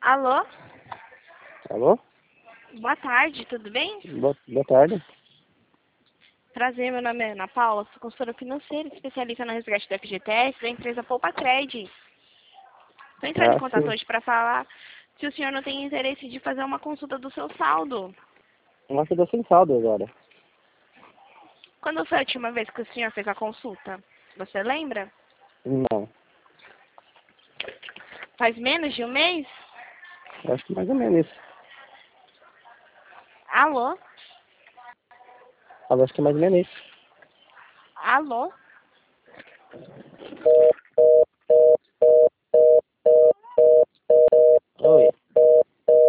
Alô? Alô? Boa tarde, tudo bem? Boa tarde. Prazer, meu nome é Ana Paula, sou consultora financeira, especialista no resgate do FGTS da empresa Poupa Cred. Estou entrando em contato Sim. hoje para falar se o senhor não tem interesse de fazer uma consulta do seu saldo. Nossa, eu tô sem saldo agora. Quando foi a última vez que o senhor fez a consulta? Você lembra? Não. Faz menos de um mês? Eu acho que mais ou menos isso. Alô? Eu acho que mais ou menos isso. Alô?